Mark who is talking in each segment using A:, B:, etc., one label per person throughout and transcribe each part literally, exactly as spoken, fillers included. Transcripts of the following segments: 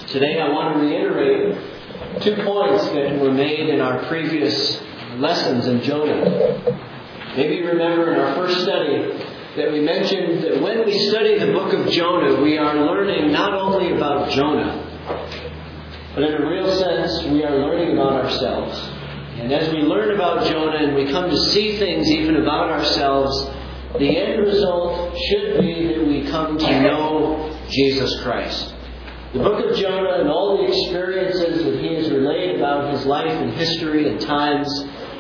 A: Today I want to reiterate two points that were made in our previous lessons in Jonah. Maybe you remember in our first study that we mentioned that when we study the book of Jonah, we are learning not only about Jonah, but in a real sense, we are learning about ourselves. And as we learn about Jonah and we come to see things even about ourselves, the end result should be that we come to know Jesus Christ. The book of Jonah and all the experiences that he has relayed about his life and history and times,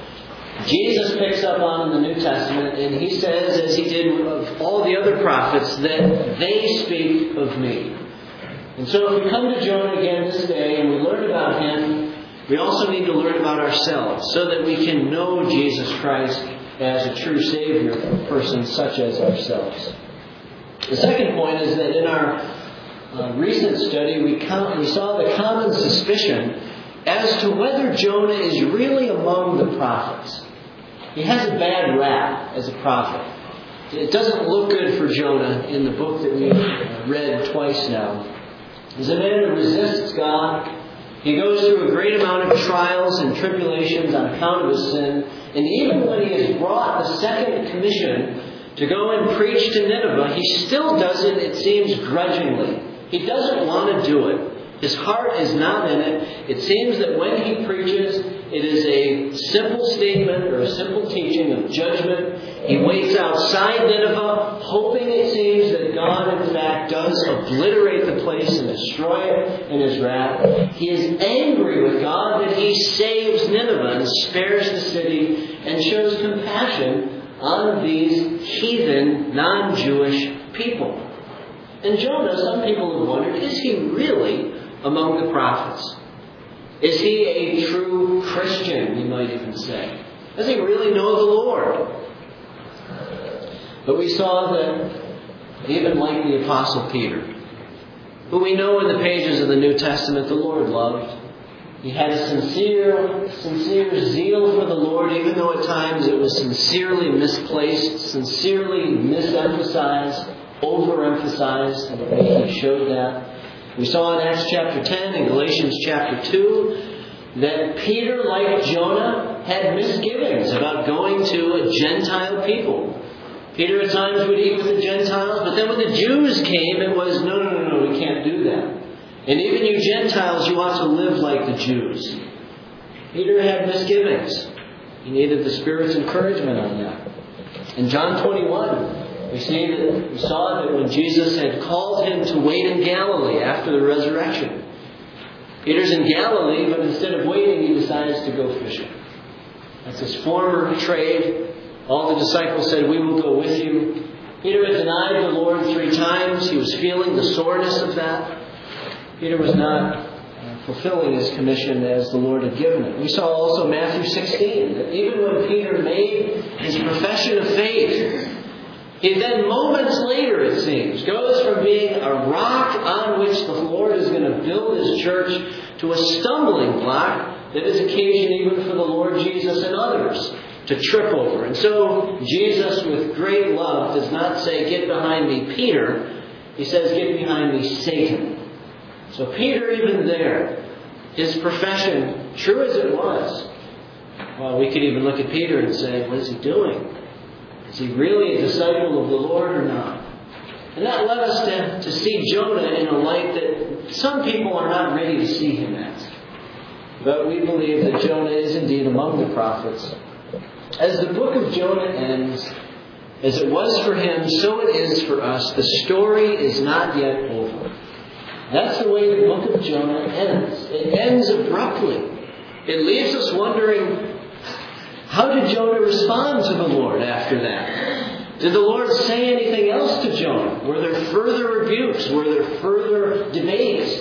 A: Jesus picks up on in the New Testament, and he says, as he did of all the other prophets, that they speak of me. And so if we come to Jonah again this day and we learn about him, we also need to learn about ourselves so that we can know Jesus Christ as a true Savior for a person such as ourselves. The second point is that in our uh, recent study, we, com- we saw the common suspicion as to whether Jonah is really among the prophets. He has a bad rap as a prophet. It doesn't look good for Jonah in the book that we've read twice now. He's a man who resists God. He goes through a great amount of trials and tribulations on account of his sin. And even when he is brought the second commission to go and preach to Nineveh, he still does it, it seems, grudgingly. He doesn't want to do it. His heart is not in it. It seems that when he preaches, it is a simple statement or a simple teaching of judgment. He waits outside Nineveh, hoping it seems that God, in fact, does obliterate the place and destroy it in his wrath. He is angry with God that he saves Nineveh and spares the city and shows compassion on these heathen, non-Jewish people. And Jonah, some people have wondered, is he really among the prophets? Is he a true Christian, you might even say? Does he really know the Lord? But we saw that even like the Apostle Peter, who we know in the pages of the New Testament the Lord loved, he had a sincere, sincere zeal for the Lord, even though at times it was sincerely misplaced, sincerely misemphasized, overemphasized, and he showed that. We saw in Acts chapter ten and Galatians chapter two that Peter, like Jonah, had misgivings about going to a Gentile people. Peter at times would eat with the Gentiles, but then when the Jews came, it was, no, no, no, no, we can't do that. And even you Gentiles, you ought to live like the Jews. Peter had misgivings. He needed the Spirit's encouragement on that. In John twenty-one, we see that we saw that when Jesus had called him to wait in Galilee after the resurrection. Peter's in Galilee, but instead of waiting, he decides to go fishing. That's his former trade. All the disciples said, we will go with you. Peter had denied the Lord three times. He was feeling the soreness of that. Peter was not fulfilling his commission as the Lord had given it. We saw also Matthew sixteen, that even when Peter made his profession of faith, he then moments later, it seems, goes from being a rock on which the Lord is going to build his church to a stumbling block that is occasion even for the Lord Jesus and others to trip over. And so Jesus, with great love, does not say, get behind me, Peter. He says, get behind me, Satan. So Peter, even there, his profession, true as it was, well, we could even look at Peter and say, what is he doing? Is he really a disciple of the Lord or not? And that led us to, to see Jonah in a light that some people are not ready to see him as. But we believe that Jonah is indeed among the prophets. As the book of Jonah ends, as it was for him, so it is for us. The story is not yet over. That's the way the book of Jonah ends. It ends abruptly. It leaves us wondering, how did Jonah respond to the Lord after that? Did the Lord say anything else to Jonah? Were there further rebukes? Were there further debates?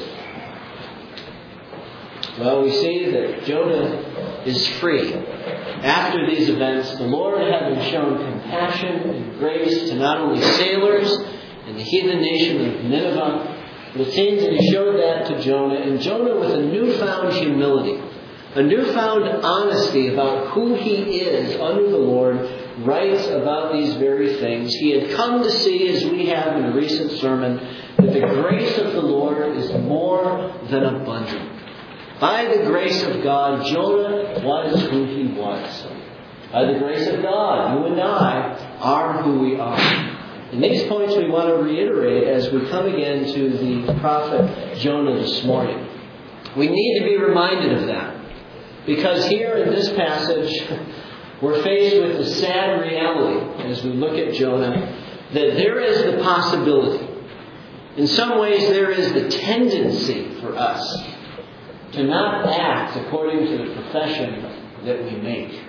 A: Well, we see that Jonah is free. After these events, the Lord, having shown compassion and grace to not only sailors and the heathen nation of Nineveh, but it seems that he showed that to Jonah, and Jonah with a newfound humility, a newfound honesty about who he is under the Lord, writes about these very things. He had come to see, as we have in a recent sermon, that the grace of the Lord is more than abundant. By the grace of God, Jonah was who he was. By the grace of God, you and I are who we are. And these points we want to reiterate as we come again to the prophet Jonah this morning. We need to be reminded of that. Because here in this passage, we're faced with the sad reality, as we look at Jonah, that there is the possibility. In some ways, there is the tendency for us to not act according to the profession that we make.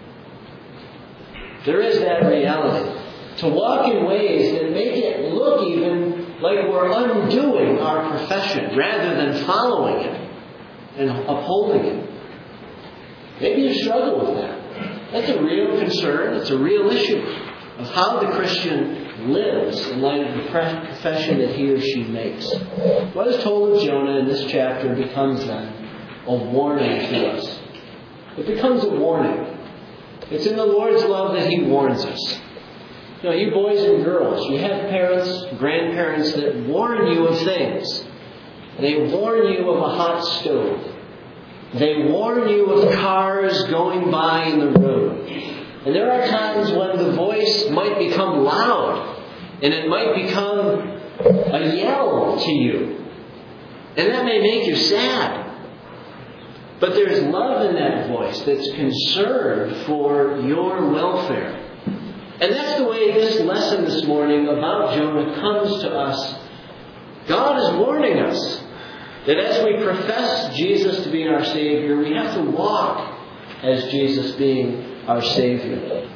A: There is that reality. To walk in ways that make it look even like we're undoing our profession rather than following it and upholding it. Maybe you struggle with that. That's a real concern. It's a real issue of how the Christian lives in light of the profession that he or she makes. What is told of Jonah in this chapter becomes then a warning to us. It becomes a warning. It's in the Lord's love that he warns us. You know, you boys and girls, you have parents, grandparents that warn you of things. They warn you of a hot stove. They warn you of cars going by in the road. And there are times when the voice might become loud. And it might become a yell to you. And that may make you sad. But there's love in that voice that's concerned for your welfare. And that's the way this lesson this morning about Jonah comes to us. God is warning us that as we profess Jesus to be our Savior, we have to walk as Jesus being our Savior.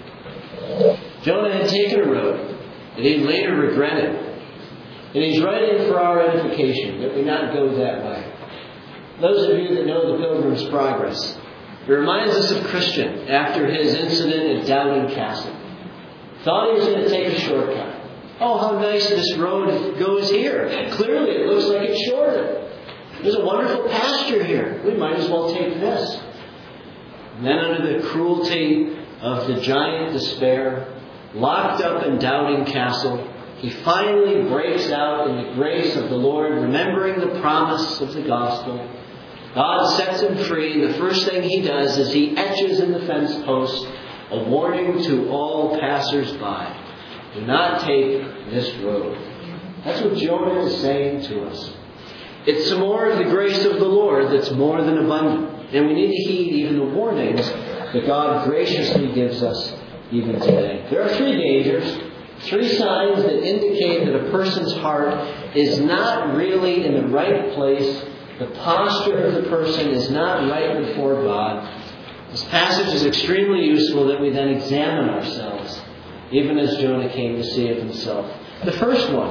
A: Jonah had taken a road that he later regretted. And he's writing for our edification that we not go that way. Those of you that know the Pilgrim's Progress, it reminds us of Christian after his incident at Doubting Castle. Thought he was going to take a shortcut. Oh, how nice this road goes here. Clearly it looks like it's shorter. There's a wonderful pasture here. We might as well take this. And then under the cruelty of the giant despair, locked up in Doubting Castle, he finally breaks out in the grace of the Lord, remembering the promise of the gospel. God sets him free. The first thing he does is he etches in the fence post a warning to all passers-by. Do not take this road. That's what Jonah is saying to us. It's some more of the grace of the Lord that's more than abundant. And we need to heed even the warnings that God graciously gives us even today. There are three dangers, three signs that indicate that a person's heart is not really in the right place. The posture of the person is not right before God. This passage is extremely useful that we then examine ourselves, even as Jonah came to see of himself. The first one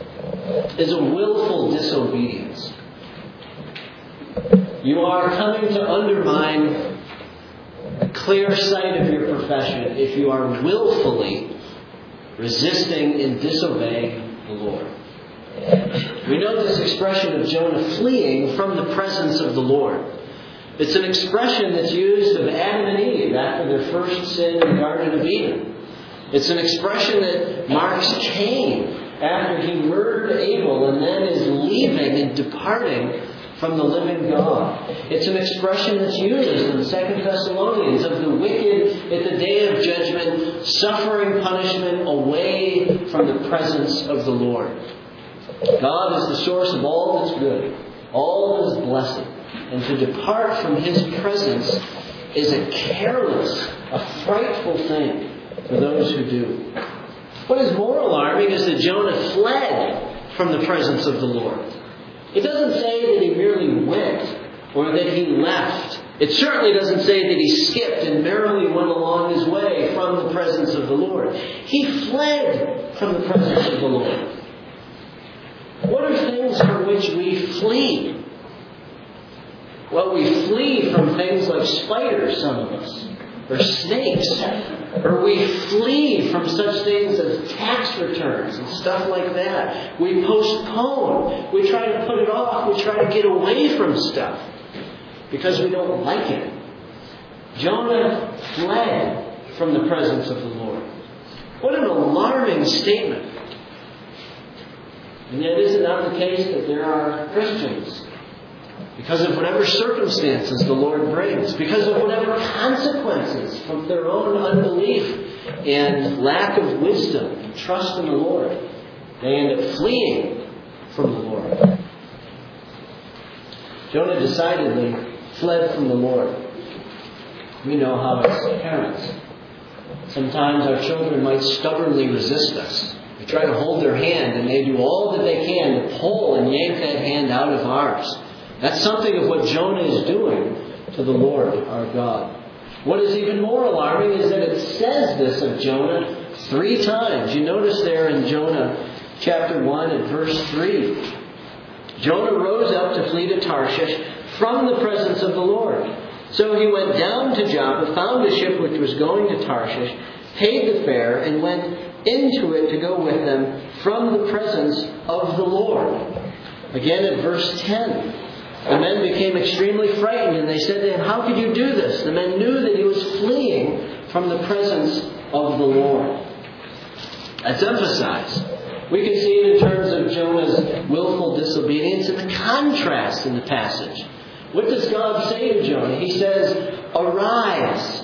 A: is a willful disobedience. You are coming to undermine the clear sight of your profession if you are willfully resisting and disobeying the Lord. We know this expression of Jonah fleeing from the presence of the Lord. It's an expression that's used of Adam and Eve after their first sin in the Garden of Eden. It's an expression that marks Cain after he murdered Abel and then is leaving and departing from the living God. It's an expression that's used in Second Thessalonians of the wicked at the day of judgment, suffering punishment away from the presence of the Lord. God is the source of all that's good, all that is blessed. And to depart from His presence is a careless, a frightful thing for those who do. What is more alarming is that Jonah fled from the presence of the Lord. It doesn't say that he merely went or that he left. It certainly doesn't say that he skipped and merrily went along his way from the presence of the Lord. He fled from the presence of the Lord. What are things from which we flee? Well, we flee from things like spiders, some of us, or snakes, or we flee from such things as tax returns and stuff like that. We postpone. We try to put it off. We try to get away from stuff because we don't like it. Jonah fled from the presence of the Lord. What an alarming statement. And yet is it not the case that there are Christians, because of whatever circumstances the Lord brings, because of whatever consequences from their own unbelief and lack of wisdom and trust in the Lord, they end up fleeing from the Lord? Jonah decidedly fled from the Lord. We know how as parents, sometimes our children might stubbornly resist us. We try to hold their hand, and they do all that they can to pull and yank that hand out of ours. That's something of what Jonah is doing to the Lord our God. What is even more alarming is that it says this of Jonah three times. You notice there in Jonah chapter one and verse three. Jonah rose up to flee to Tarshish from the presence of the Lord. So he went down to Joppa, found a ship which was going to Tarshish, paid the fare, and went into it to go with them from the presence of the Lord. Again at verse ten. The men became extremely frightened, and they said to him, "How could you do this?" The men knew that he was fleeing from the presence of the Lord. That's emphasized. We can see it in terms of Jonah's willful disobedience and the contrast in the passage. What does God say to Jonah? He says, "Arise,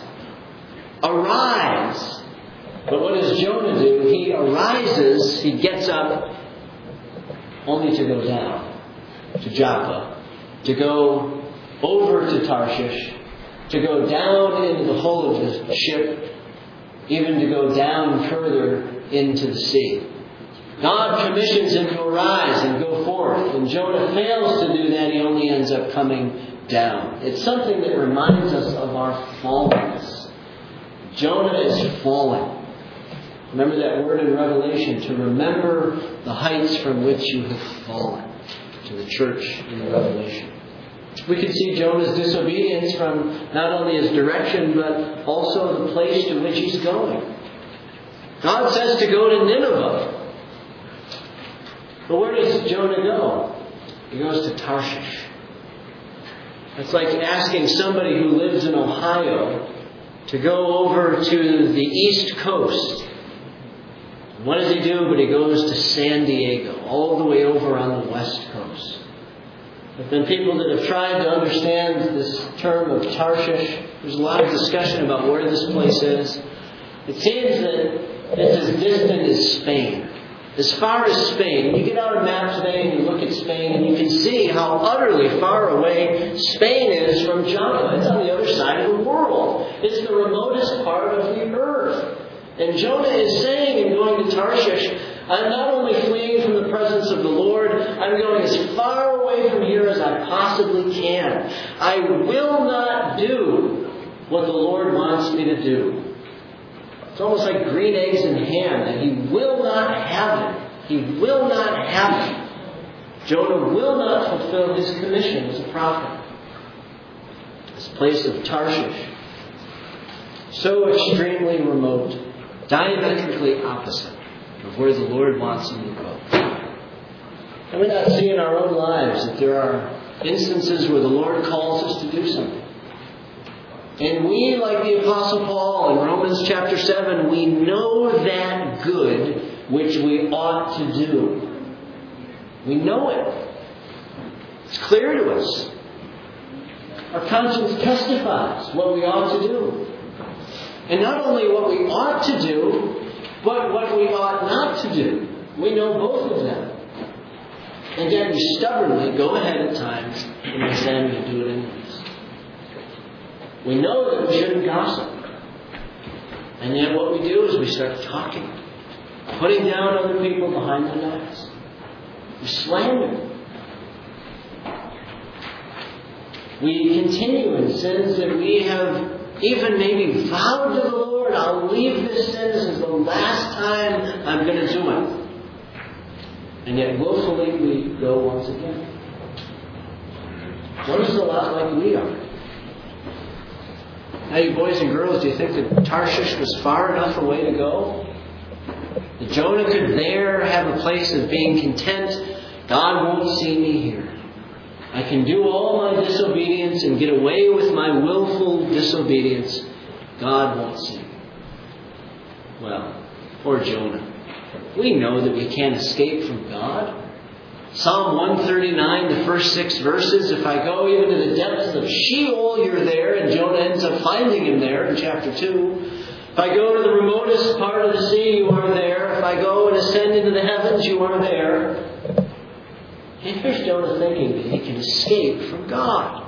A: arise." But what does Jonah do? He arises, he gets up, only to go down to Joppa, to go over to Tarshish, to go down into the hull of the ship, even to go down further into the sea. God commissions him to arise and go forth. And Jonah fails to do that. He only ends up coming down. It's something that reminds us of our fallenness. Jonah is fallen. Remember that word in Revelation, to remember the heights from which you have fallen, to the church in Revelation. We can see Jonah's disobedience from not only his direction, but also the place to which he's going. God says to go to Nineveh. But where does Jonah go? He goes to Tarshish. It's like asking somebody who lives in Ohio to go over to the East Coast. What does he do? But he goes to San Diego, all the way over on the West Coast. There have been people that have tried to understand this term of Tarshish. There's a lot of discussion about where this place is. It seems that it's as distant as Spain. As far as Spain. You get out a map today and you look at Spain and you can see how utterly far away Spain is from Joppa. It's on the other side of the world. It's the remotest part of the earth. And Jonah is saying in going to Tarshish, I'm not only fleeing from the presence of the Lord, I'm going as far away from here as I possibly can. I will not do what the Lord wants me to do. It's almost like green eggs and ham, that he will not have it. He will not have it. Jonah will not fulfill his commission as a prophet. This place of Tarshish, so extremely remote, diametrically opposite of where the Lord wants him to go. And we not see in our own lives that there are instances where the Lord calls us to do something. And we, like the Apostle Paul in Romans chapter seven, we know that good which we ought to do. We know it. It's clear to us. Our conscience testifies what we ought to do. And not only what we ought to do, but what we ought not to do. We know both of them. And yet we stubbornly go ahead at times and we say we do it anyways. We know that we shouldn't gossip. And yet what we do is we start talking. Putting down other people behind their backs. We slander. We continue in sins that we have even maybe vowed to the Lord, I'll leave this sin. This is the last time I'm going to do it. And yet willfully we go once again. One is a lot like we are. Now you boys and girls, do you think that Tarshish was far enough away to go? That Jonah could there have a place of being content? God won't see me here. I can do all my disobedience and get away with my willful disobedience. God won't see me. Well, poor Jonah. We know that we can't escape from God. Psalm one thirty-nine, the first six verses, if I go even to the depths of Sheol, you're there, and Jonah ends up finding him there in chapter two. If I go to the remotest part of the sea, you are there. If I go and ascend into the heavens, you are there. And here's Jonah thinking that he can escape from God.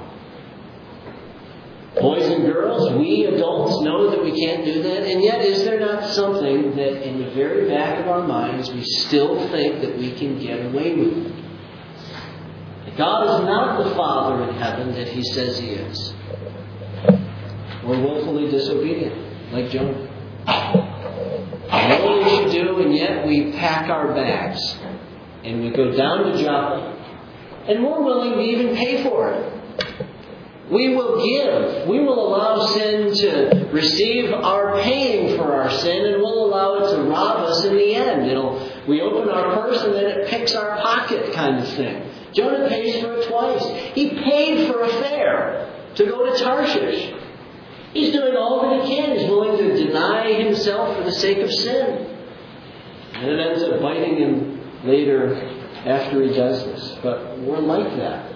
A: Boys and girls, we adults know that we can't do that, and yet is there not something that in the very back of our minds we still think that we can get away with? God is not the Father in heaven that He says He is. We're willfully disobedient, like Jonah. We know what we should do, and yet we pack our bags, and we go down to Joppa, and we're willing to even pay for it. We will give. We will allow sin to receive our paying for our sin, and we'll allow it to rob us in the end. It'll, we open our purse and then it picks our pocket kind of thing. Jonah pays for it twice. He paid for a fare to go to Tarshish. He's doing all that he can. He's willing to deny himself for the sake of sin. And it ends up biting him later after he does this. But we're like that.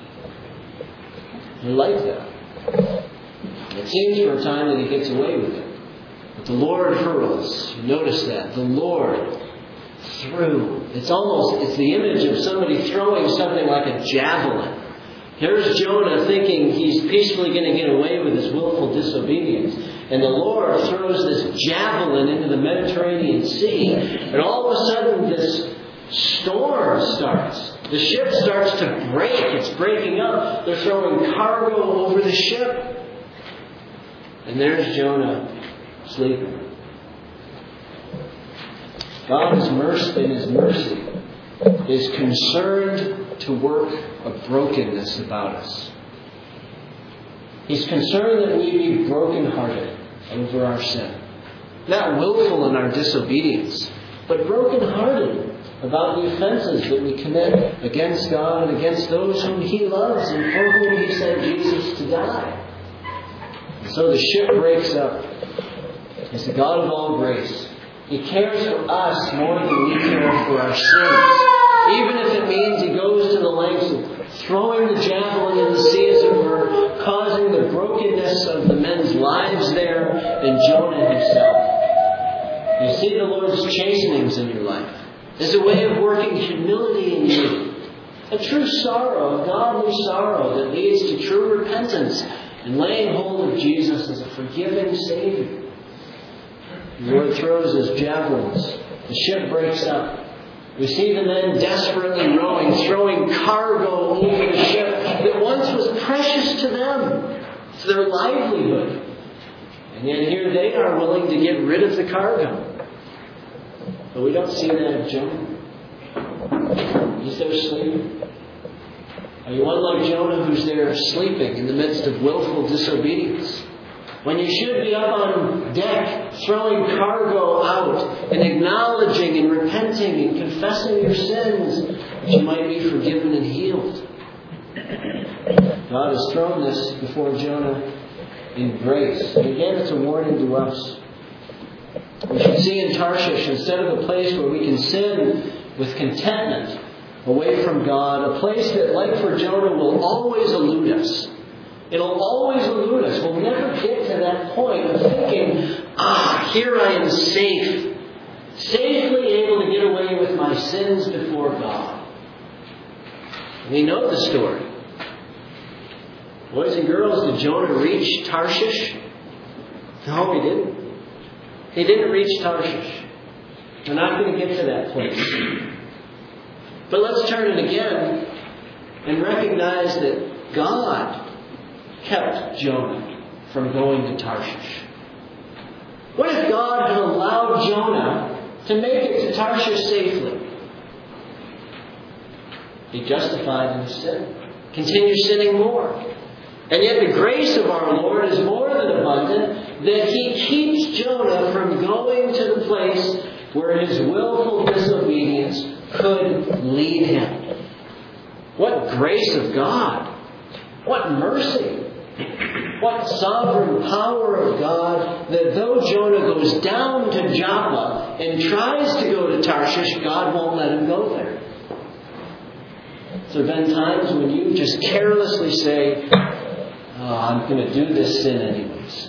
A: We're like that. It seems for a time that he gets away with it. But the Lord hurls. Notice that. The Lord threw. It's almost, it's the image of somebody throwing something like a javelin. Here's Jonah thinking he's peacefully going to get away with his willful disobedience. And the Lord throws this javelin into the Mediterranean Sea. And all of a sudden this storm starts. The ship starts to break. It's breaking up. They're throwing cargo over the ship. And there's Jonah sleeping. God is mercy, in His mercy, is concerned to work a brokenness about us. He's concerned that we be brokenhearted over our sin. Not willful in our disobedience, but brokenhearted about the offenses that we commit against God and against those whom He loves and for whom He sent Jesus to die. And so the ship breaks up. He's the God of all grace. He cares for us more than we care for our sins. Even if it means He goes to the lengths of throwing the javelin in the sea, as it were, causing the brokenness of the men's lives there and Jonah himself. You see the Lord's chastenings in your life as a way of working humility in you. A true sorrow, a godly sorrow that leads to true repentance and laying hold of Jesus as a forgiving Savior. The Lord throws His javelins. The ship breaks up. We see the men desperately rowing, throwing cargo over the ship that once was precious to them. It's their livelihood. And yet here they are willing to get rid of the cargo. But we don't see that of Jonah. He's there sleeping. Are you one like Jonah who's there sleeping in the midst of willful disobedience? When you should be up on deck, throwing cargo out and acknowledging and repenting and confessing your sins, that you might be forgiven and healed. God has thrown this before Jonah in grace. And again, it's a warning to us. We should see in Tarshish, instead of a place where we can sin with contentment away from God, a place that, like for Jonah, will always elude us. It'll always elude us. We'll never get to that point of thinking, ah, here I am safe. Safely able to get away with my sins before God. We know the story. Boys and girls, did Jonah reach Tarshish? No, he didn't. He didn't reach Tarshish. We're not going to get to that place. But let's turn it again and recognize that God kept Jonah from going to Tarshish. What if God had allowed Jonah to make it to Tarshish safely? He justified in his sin. Continue sinning more. And yet the grace of our Lord is more than abundant, that He keeps Jonah from going to the place where his willful disobedience could lead him. What grace of God! What mercy! What sovereign power of God, that though Jonah goes down to Joppa and tries to go to Tarshish, God won't let him go there. there been times when you just carelessly say, oh, I'm going to do this sin anyways?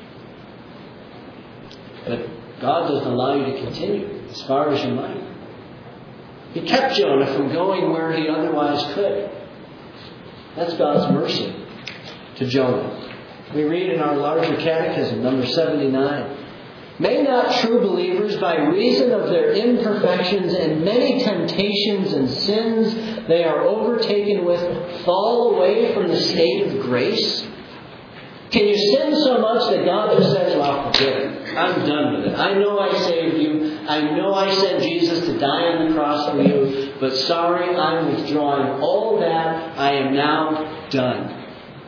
A: But God doesn't allow you to continue as far as you might. He kept Jonah from going where he otherwise could. That's God's mercy to Jonah. We read in our larger catechism, number seventy-nine, may not true believers, by reason of their imperfections and many temptations and sins they are overtaken with, fall away from the state of grace? Can you sin so much that God just says, well, forget it. I'm done with it. I know I saved you. I know I sent Jesus to die on the cross for you. But sorry, I'm withdrawing all that. I am now done.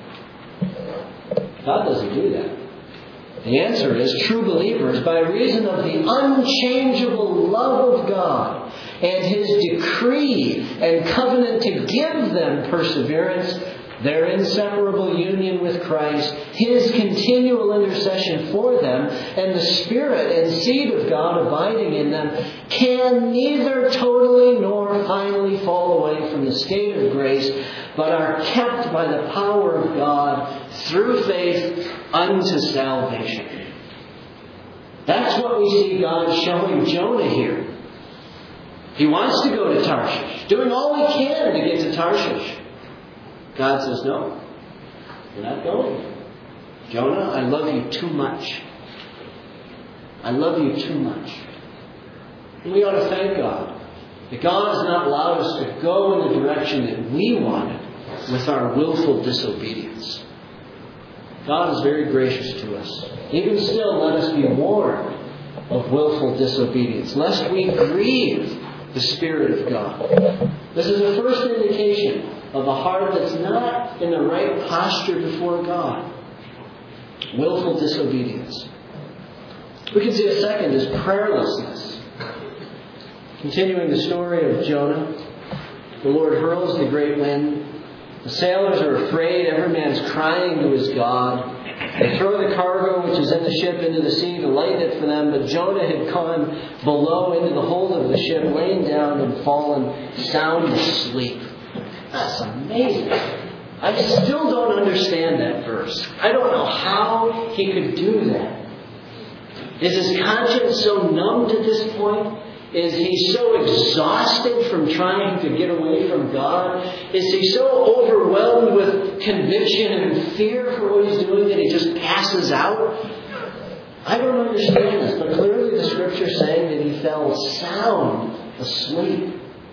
A: God doesn't do that. The answer is, true believers, by reason of the unchangeable love of God and His decree and covenant to give them perseverance, their inseparable union with Christ, His continual intercession for them, and the Spirit and seed of God abiding in them, can neither totally nor finally fall away from the state of grace, but are kept by the power of God through faith unto salvation. That's what we see God showing Jonah here. He wants to go to Tarshish, doing all he can to get to Tarshish. God says, no, you're not going. Jonah, I love you too much. I love you too much. And we ought to thank God that God has not allowed us to go in the direction that we wanted with our willful disobedience. God is very gracious to us. Even still, let us be warned of willful disobedience, lest we grieve the Spirit of God. This is the first indication of a heart that's not in the right posture before God. Willful disobedience. We can see a second is prayerlessness. Continuing the story of Jonah, the Lord hurls the great wind. The sailors are afraid. Every man's crying to his God. They throw the cargo which is in the ship into the sea to lighten it for them. But Jonah had gone below into the hold of the ship, lain down and fallen sound asleep. That's amazing. I still don't understand that verse. I don't know how he could do that. Is his conscience so numbed at this point? Is he so exhausted from trying to get away from God? Is he so overwhelmed with conviction and fear for what he's doing that he just passes out? I don't understand this, but clearly the Scripture is saying that he fell sound asleep.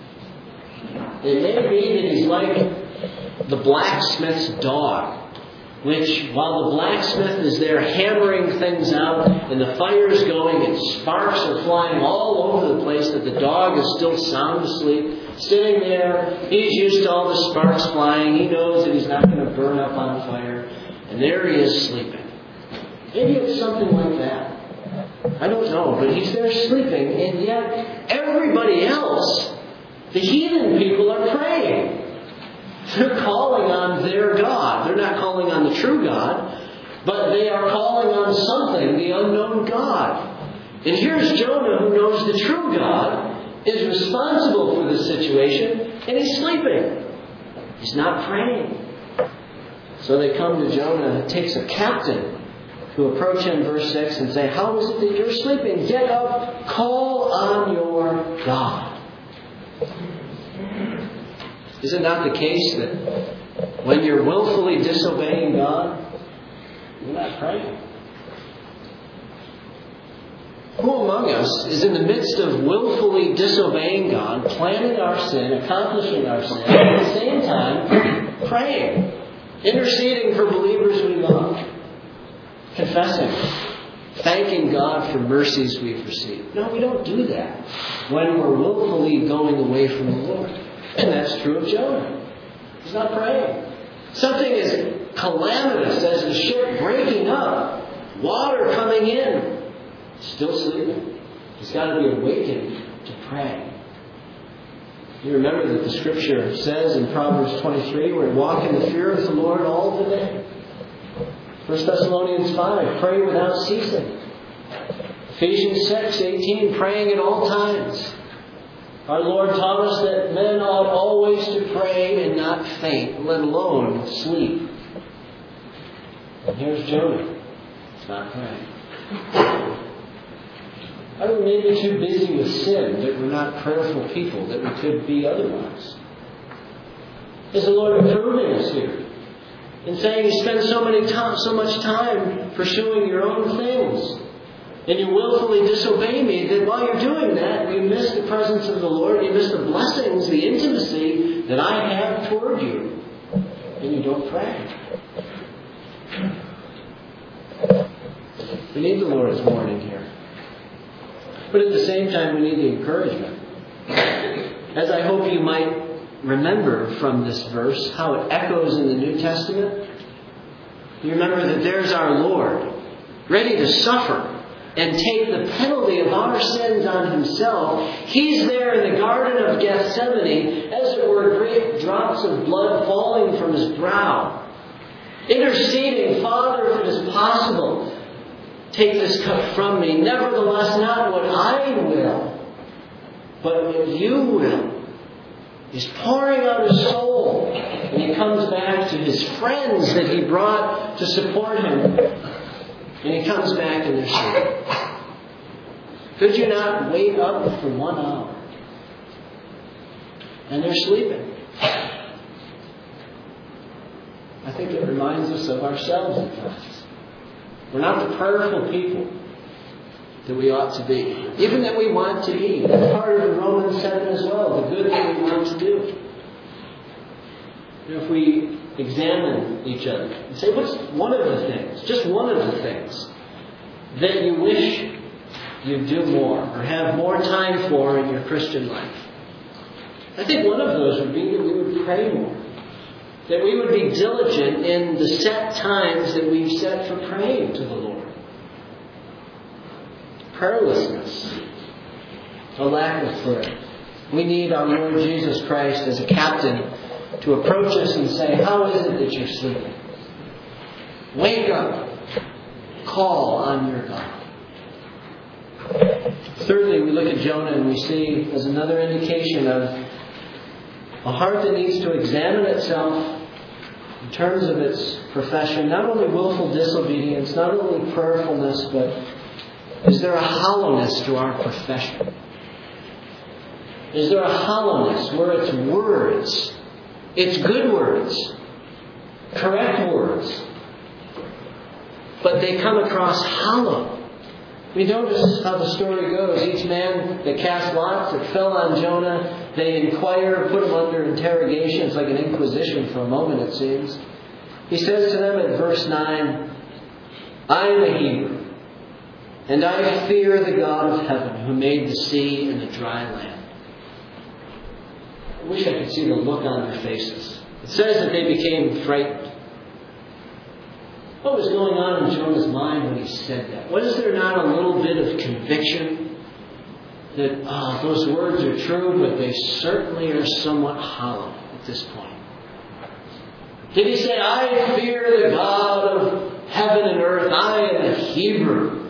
A: It may be that he's like the blacksmith's dog, which, while the blacksmith is there hammering things out and the fire is going and sparks are flying all over the place, that the dog is still sound asleep, sitting there. He's used to all the sparks flying. He knows that he's not going to burn up on fire. And there he is sleeping. Maybe it's something like that. I don't know, but he's there sleeping, and yet everybody else, the heathen people, are praying. They're calling on their God. They're not calling on the true God, but they are calling on something, the unknown God. And here's Jonah, who knows the true God, is responsible for this situation, and he's sleeping. He's not praying. So they come to Jonah. It takes a captain to approach him, verse six, and say, how is it that you're sleeping? Get up, call on your God. Is it not the case that when you're willfully disobeying God, you're not praying? Who among us is in the midst of willfully disobeying God, planning our sin, accomplishing our sin, at the same time praying, interceding for believers we love, confessing, thanking God for mercies we've received? No, we don't do that when we're willfully going away from the Lord. And that's true of Jonah. He's not praying. Something is calamitous as the ship breaking up, water coming in. Still sleeping. He's got to be awakened to pray. You remember that the Scripture says in Proverbs twenty-three, we're to walk in the fear of the Lord all the day. First Thessalonians five, pray without ceasing. Ephesians six eighteen, praying at all times. Our Lord taught us that men ought always to pray and not faint, let alone sleep. And here's Jonah. He's not praying. Are we maybe too busy with sin that we're not prayerful people, that we could be otherwise? Is the Lord improving us here? In saying you spend so many time, so much time pursuing your own things, and you willfully disobey me, that while you're doing that, you miss the presence of the Lord, you miss the blessings, the intimacy that I have toward you, and you don't pray. We need the Lord's warning here. But at the same time, we need the encouragement. As I hope you might remember from this verse, how it echoes in the New Testament. You remember that there's our Lord, ready to suffer and take the penalty of our sins on himself. He's there in the Garden of Gethsemane, as it were, great drops of blood falling from his brow, interceding, Father, if it is possible, take this cup from me. Nevertheless, not what I will, but what you will. He's pouring out his soul. And he comes back to his friends that he brought to support him. And he comes back and they're sleeping. Could you not wait up for one hour? And they're sleeping. I think it reminds us of ourselves at times. We're not the prayerful people that we ought to be. Even that we want to be. That's part of Romans seven as well. The good that we want to do. You know, if we examine each other and say, what's one of the things, just one of the things, that you wish you'd do more or have more time for in your Christian life? I think one of those would be that we would pray more. That we would be diligent in the set times that we've set for praying to the Lord. Prayerlessness. A lack of prayer. We need our Lord Jesus Christ as a captain to approach us and say, how is it that you're sleeping? Wake up. Call on your God. Thirdly, we look at Jonah and we see as another indication of a heart that needs to examine itself in terms of its profession. Not only willful disobedience, not only prayerfulness, but is there a hollowness to our profession? Is there a hollowness where it's words, it's good words, correct words, but they come across hollow? We notice how the story goes. Each man that cast lots, that fell on Jonah, they inquire, put him under interrogation. It's like an inquisition for a moment, it seems. He says to them in verse nine, I am a Hebrew, and I fear the God of heaven who made the sea and the dry land. I wish I could see the look on their faces. It says that they became frightened. What was going on in Jonah's mind when he said that? Was there not a little bit of conviction that oh, those words are true, but they certainly are somewhat hollow at this point? Did he say, I fear the God of heaven and earth, I am a Hebrew?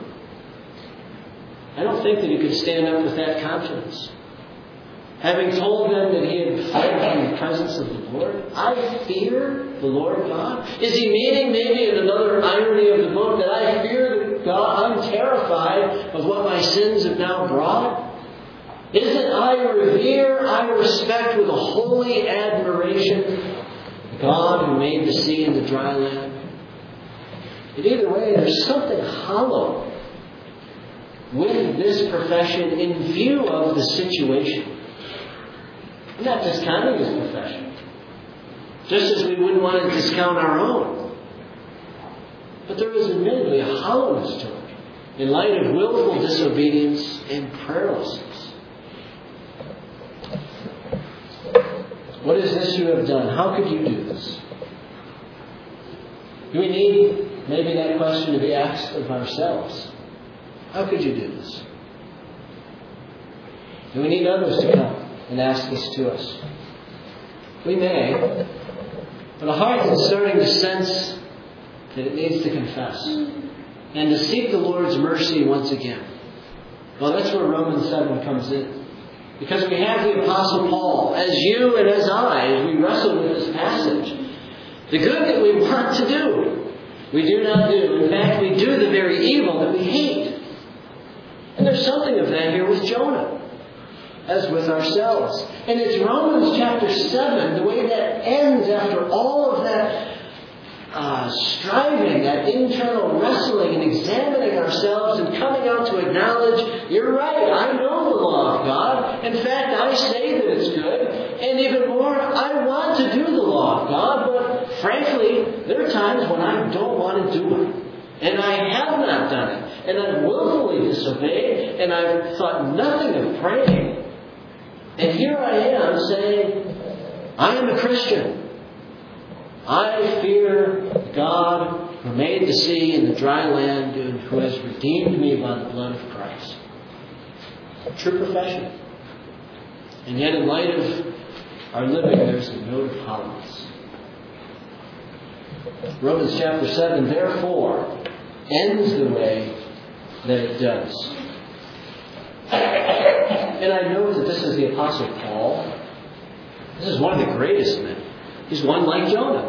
A: I don't think that he could stand up with that confidence. Having told them that he had fled from the presence of the Lord, I fear the Lord God? Is he meaning maybe in another irony of the book that I fear God? I'm terrified of what my sins have now brought? Isn't I revere, I respect with a holy admiration God who made the sea and the dry land? But either way, there's something hollow with this profession in view of the situation. I'm not discounting his profession, just as we wouldn't want to discount our own. But there is admittedly a hollowness to it in light of willful disobedience and prayerlessness. What is this you have done? How could you do this? Do we need maybe that question to be asked of ourselves? How could you do this? Do we need others to come and ask this to us? We may, but a heart that's starting to sense that it needs to confess and to seek the Lord's mercy once again. Well, that's where Romans seven comes in. Because we have the Apostle Paul, as you and as I, as we wrestle with this passage. The good that we want to do, we do not do. In fact, we do the very evil that we hate. And there's something of that here with Jonah, as with ourselves. And it's Romans chapter seven, the way that ends after all of that uh, striving, that internal wrestling and examining ourselves and coming out to acknowledge, you're right, I know the law of God. In fact, I say that it's good. And even more, I want to do the law of God. But frankly, there are times when I don't want to do it. And I have not done it. And I've willfully disobeyed. And I've thought nothing of praying. And here I am saying, I am a Christian. I fear God who made the sea and the dry land and who has redeemed me by the blood of Christ. True profession. And yet in light of our living, there's a note of hollowness. Romans chapter seven, therefore, ends the way that it does. And I know that this is the Apostle Paul. This is one of the greatest men. He's one like Jonah.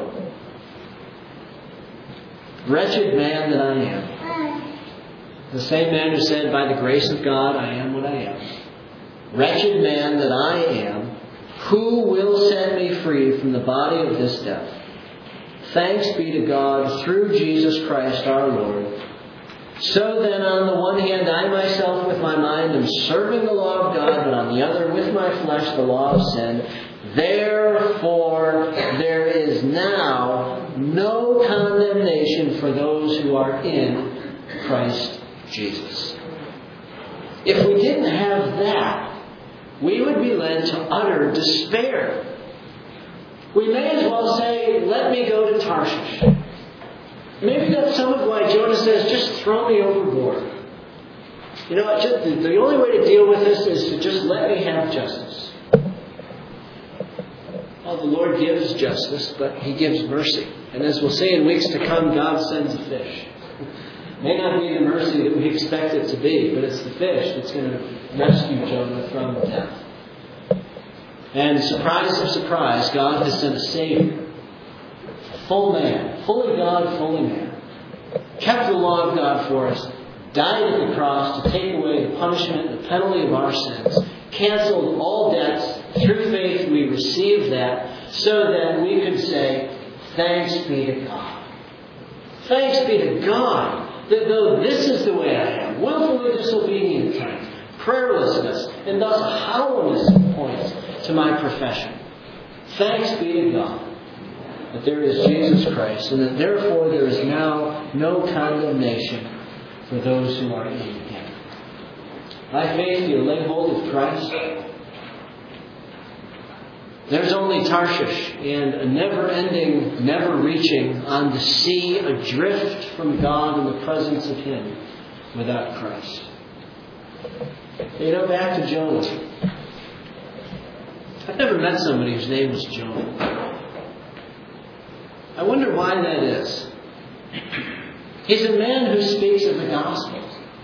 A: Wretched man that I am. The same man who said, by the grace of God, I am what I am. Wretched man that I am, who will set me free from the body of this death? Thanks be to God through Jesus Christ our Lord. So then, on the one hand, I myself with my mind am serving the law of God, but on the other, with my flesh, the law of sin. Therefore, there is now no condemnation for those who are in Christ Jesus. If we didn't have that, we would be led to utter despair. We may as well say, let me go to Tarshish. Maybe that's some of why Jonah says, just throw me overboard. You know, just, the only way to deal with this is to just let me have justice. Well, the Lord gives justice, but He gives mercy. And as we'll see in weeks to come, God sends a fish. It may not be the mercy that we expect it to be, but it's the fish that's going to rescue Jonah from death. And surprise of surprise, God has sent a Savior. A full man. Fully God, fully man. Kept the law of God for us. Died at the cross to take away the punishment, the penalty of our sins. Canceled all debts. Through faith we received that so that we could say, thanks be to God. Thanks be to God that though this is the way I am, willfully disobedient times, prayerlessness, and thus hollowness points to my profession. Thanks be to God that there is Jesus Christ and that therefore there is now no condemnation for those who are in Him. By faith you lay hold of Christ. There's only Tarshish and a never-ending, never-reaching on the sea, adrift from God in the presence of Him without Christ. You know, back to Jonah. I've never met somebody whose name was Jonah. I wonder why that is. He's a man who speaks of the gospel.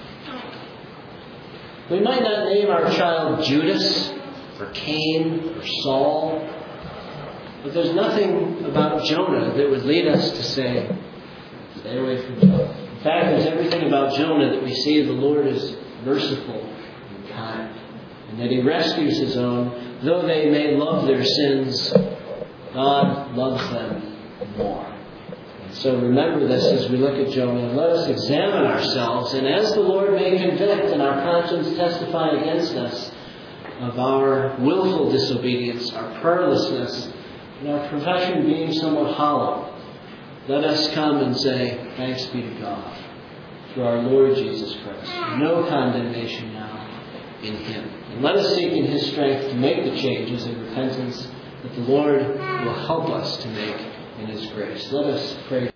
A: We might not name our child Judas or Cain or Saul, but there's nothing about Jonah that would lead us to say, stay away from Jonah. In fact, there's everything about Jonah that we see the Lord is merciful and kind, and that He rescues His own. Though they may love their sins, God loves them more. And so remember this as we look at Jonah. And let us examine ourselves, and as the Lord may convict and our conscience testify against us of our willful disobedience, our prayerlessness, and our profession being somewhat hollow, let us come and say, thanks be to God through our Lord Jesus Christ. No condemnation now in Him. And let us seek in His strength to make the changes in repentance that the Lord will help us to make in His grace. Let us pray.